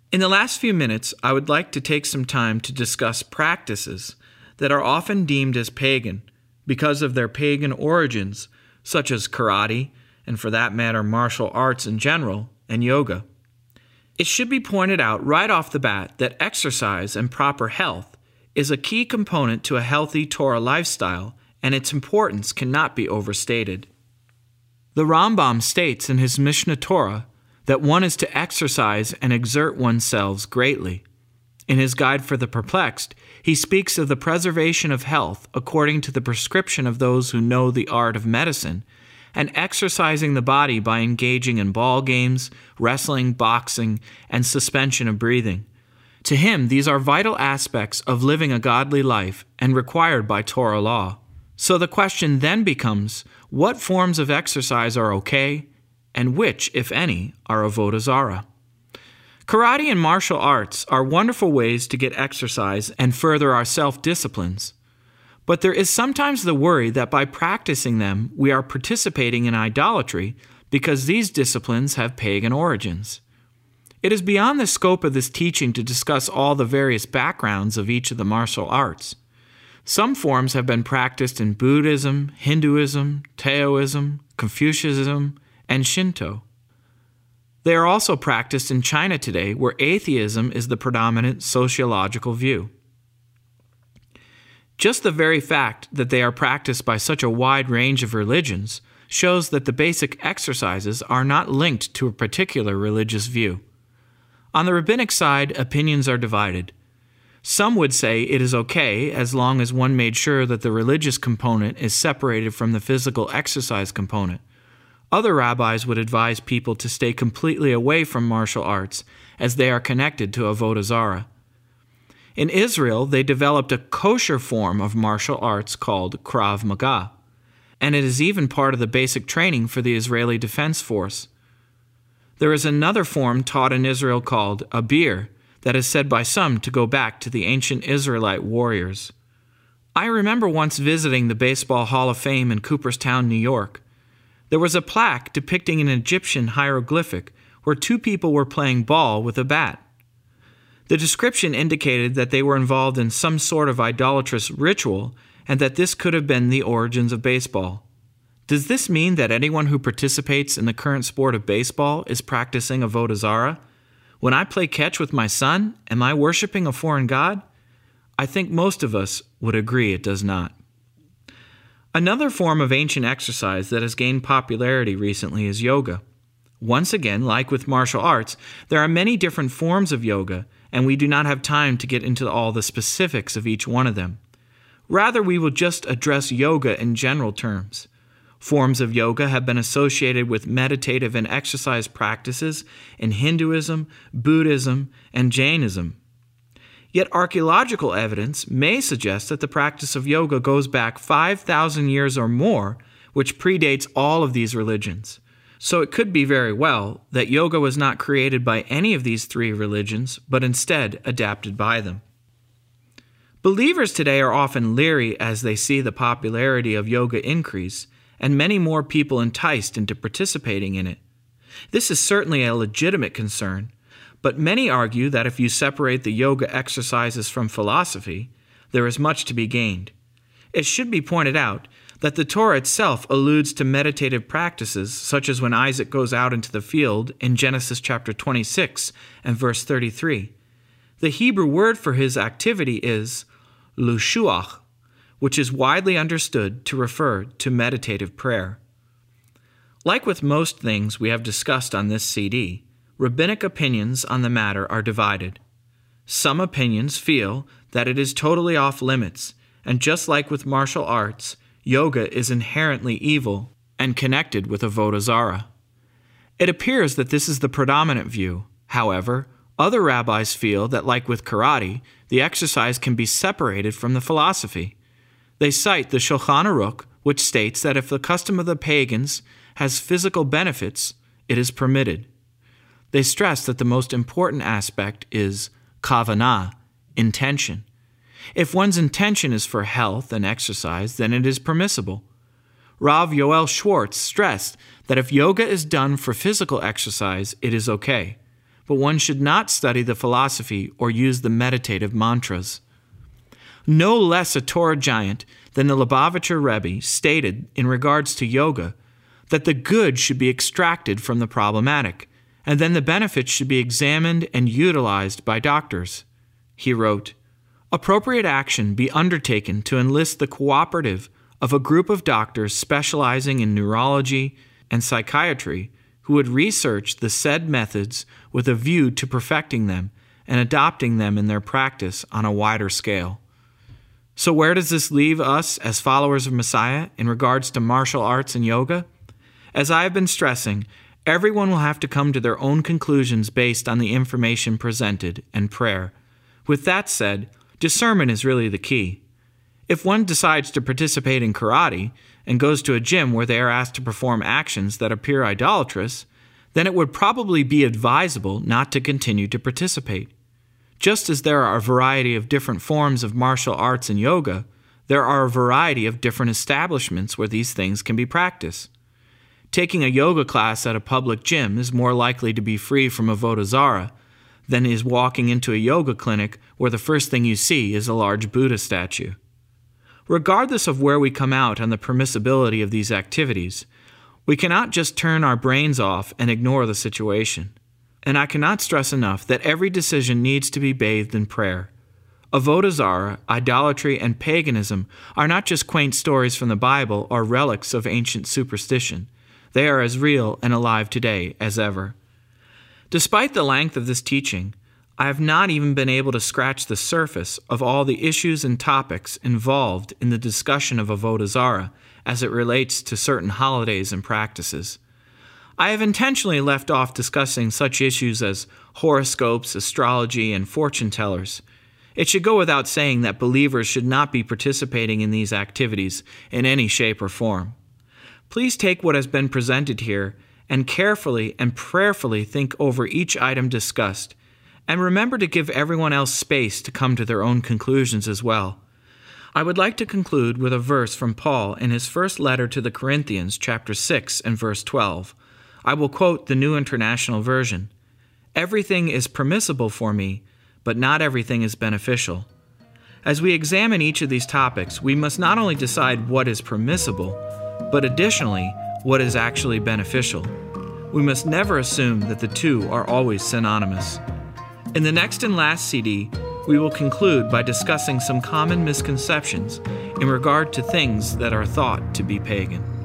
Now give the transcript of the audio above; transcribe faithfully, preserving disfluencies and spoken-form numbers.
In the last few minutes, I would like to take some time to discuss practices that are often deemed as pagan because of their pagan origins, such as karate, and for that matter, martial arts in general, and yoga. It should be pointed out right off the bat that exercise and proper health is a key component to a healthy Torah lifestyle, and its importance cannot be overstated. The Rambam states in his Mishnah Torah that one is to exercise and exert oneself greatly. In his Guide for the Perplexed, he speaks of the preservation of health according to the prescription of those who know the art of medicine, and exercising the body by engaging in ball games, wrestling, boxing, and suspension of breathing. To him, these are vital aspects of living a godly life and required by Torah law. So the question then becomes, what forms of exercise are okay, and which, if any, are avodah zarah? Karate and martial arts are wonderful ways to get exercise and further our self-disciplines. But there is sometimes the worry that by practicing them, we are participating in idolatry because these disciplines have pagan origins. It is beyond the scope of this teaching to discuss all the various backgrounds of each of the martial arts. Some forms have been practiced in Buddhism, Hinduism, Taoism, Confucianism, and Shinto. They are also practiced in China today, where atheism is the predominant sociological view. Just the very fact that they are practiced by such a wide range of religions shows that the basic exercises are not linked to a particular religious view. On the rabbinic side, opinions are divided. Some would say it is okay as long as one made sure that the religious component is separated from the physical exercise component. Other rabbis would advise people to stay completely away from martial arts as they are connected to avodah zarah. In Israel, they developed a kosher form of martial arts called Krav Maga, and it is even part of the basic training for the Israeli Defense Force. There is another form taught in Israel called Abir that is said by some to go back to the ancient Israelite warriors. I remember once visiting the Baseball Hall of Fame in Cooperstown, New York. There was a plaque depicting an Egyptian hieroglyphic where two people were playing ball with a bat. The description indicated that they were involved in some sort of idolatrous ritual and that this could have been the origins of baseball. Does this mean that anyone who participates in the current sport of baseball is practicing avodah zarah? When I play catch with my son, am I worshiping a foreign god? I think most of us would agree it does not. Another form of ancient exercise that has gained popularity recently is yoga. Once again, like with martial arts, there are many different forms of yoga, and we do not have time to get into all the specifics of each one of them. Rather, we will just address yoga in general terms. Forms of yoga have been associated with meditative and exercise practices in Hinduism, Buddhism, and Jainism. Yet archaeological evidence may suggest that the practice of yoga goes back five thousand years or more, which predates all of these religions. So it could be very well that yoga was not created by any of these three religions, but instead adapted by them. Believers today are often leery as they see the popularity of yoga increase, and many more people enticed into participating in it. This is certainly a legitimate concern, but many argue that if you separate the yoga exercises from philosophy, there is much to be gained. It should be pointed out that the Torah itself alludes to meditative practices, such as when Isaac goes out into the field in Genesis chapter twenty-six and verse thirty-three. The Hebrew word for his activity is lushuach, which is widely understood to refer to meditative prayer. Like with most things we have discussed on this C D, rabbinic opinions on the matter are divided. Some opinions feel that it is totally off limits, and just like with martial arts, yoga is inherently evil and connected with avodah zarah. It appears that this is the predominant view. However, other rabbis feel that, like with karate, the exercise can be separated from the philosophy. They cite the Shulchan Aruch, which states that if the custom of the pagans has physical benefits, it is permitted. They stress that the most important aspect is kavanah, intention. If one's intention is for health and exercise, then it is permissible. Rav Yoel Schwartz stressed that if yoga is done for physical exercise, it is okay. but one should not study the philosophy or use the meditative mantras. No less a Torah giant than the Lubavitcher Rebbe stated in regards to yoga that the good should be extracted from the problematic, and then the benefits should be examined and utilized by doctors. He wrote, "Appropriate action be undertaken to enlist the cooperative of a group of doctors specializing in neurology and psychiatry who would research the said methods with a view to perfecting them and adopting them in their practice on a wider scale." So where does this leave us as followers of Messiah in regards to martial arts and yoga? As I have been stressing, everyone will have to come to their own conclusions based on the information presented and prayer. With that said, discernment is really the key. If one decides to participate in karate and goes to a gym where they are asked to perform actions that appear idolatrous, then it would probably be advisable not to continue to participate. Just as there are a variety of different forms of martial arts and yoga, there are a variety of different establishments where these things can be practiced. Taking a yoga class at a public gym is more likely to be free from avodah zarah than is walking into a yoga clinic where the first thing you see is a large Buddha statue. Regardless of where we come out on the permissibility of these activities, we cannot just turn our brains off and ignore the situation. And I cannot stress enough that every decision needs to be bathed in prayer. Avodah zarah, idolatry, and paganism are not just quaint stories from the Bible or relics of ancient superstition. They are as real and alive today as ever. Despite the length of this teaching, I have not even been able to scratch the surface of all the issues and topics involved in the discussion of avodah zarah as it relates to certain holidays and practices. I have intentionally left off discussing such issues as horoscopes, astrology, and fortune tellers. It should go without saying that believers should not be participating in these activities in any shape or form. Please take what has been presented here and carefully and prayerfully think over each item discussed, and remember to give everyone else space to come to their own conclusions as well. I would like to conclude with a verse from Paul in his first letter to the Corinthians, chapter six and verse twelve. I will quote the New International Version. "Everything is permissible for me, but not everything is beneficial." As we examine each of these topics, we must not only decide what is permissible, but additionally, what is actually beneficial. We must never assume that the two are always synonymous. In the next and last C D, we will conclude by discussing some common misconceptions in regard to things that are thought to be pagan.